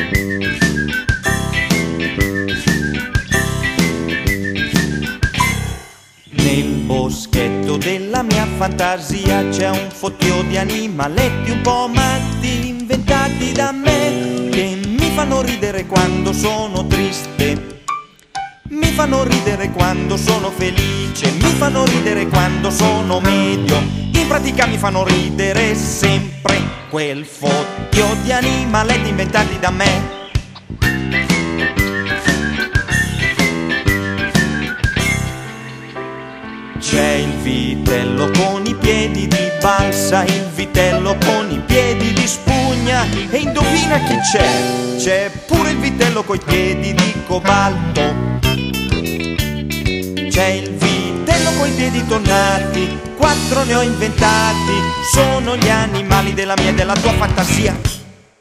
Nel boschetto della mia fantasia c'è un fottio di animaletti un po' matti inventati da me, che mi fanno ridere quando sono triste, mi fanno ridere quando sono felice, mi fanno ridere quando sono medio. In pratica mi fanno ridere sempre quel fottio di animaletti inventati da me. C'è il vitello con i piedi di balsa, il vitello con i piedi di spugna, e indovina chi c'è? C'è pure il vitello coi piedi di cobalto. C'è il vitello coi piedi tonnati, 4 ne ho inventati, sono gli animali della mia e della tua fantasia.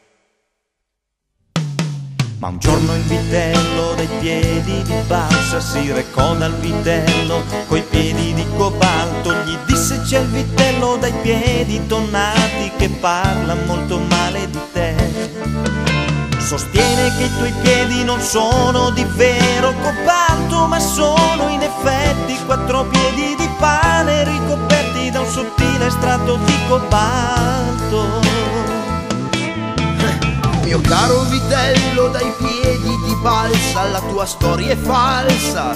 Ma un giorno il vitello dai piedi di balsa si recò dal vitello coi piedi di cobalto. Gli disse: c'è il vitello dai piedi tonnati che parla molto male di te. Sostiene che i tuoi piedi non sono di vero cobalto, ma sono in effetti 4 piedi di pane ricoperti da un sottile strato di cobalto. Mio caro vitello dai piedi di balsa, la tua storia è falsa.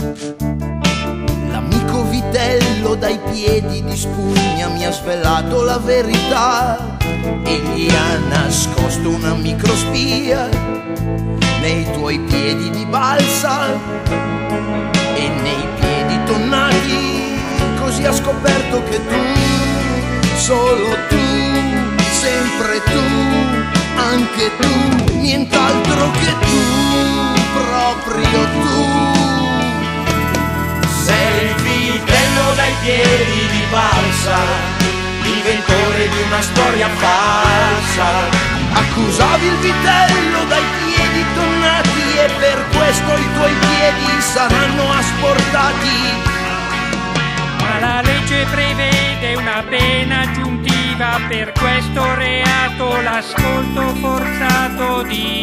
L'amico vitello dai piedi di spugna mi ha svelato la verità e gli ha nascosto una microspia nei tuoi piedi di balsa e nei piedi tonnati. Così ha scoperto che tu, solo tu, sempre tu, anche tu, nient'altro che tu, proprio tu. Sei il vitello dai piedi di balsa, inventore di una storia falsa. Accusavi il vitello dai piedi tonnati e per questo i tuoi piedi saranno asportati. Ma la legge prevede una pena aggiuntiva per questo reato, l'ascolto forzato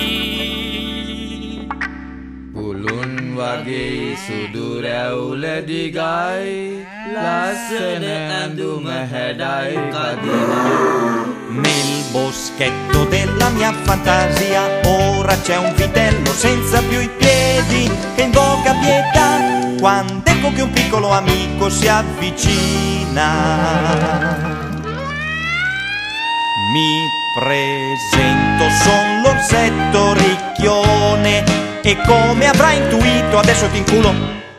di Ulun wagi sudure ule digai lasene andu mehedai kadina. Nel boschetto della mia fantasia ora c'è un vitello senza più i piedi che invoca pietà quando ecco che un piccolo amico si avvicina. Mi presento, son l'orsetto ricchione e come avrai intuito adesso ti inculo.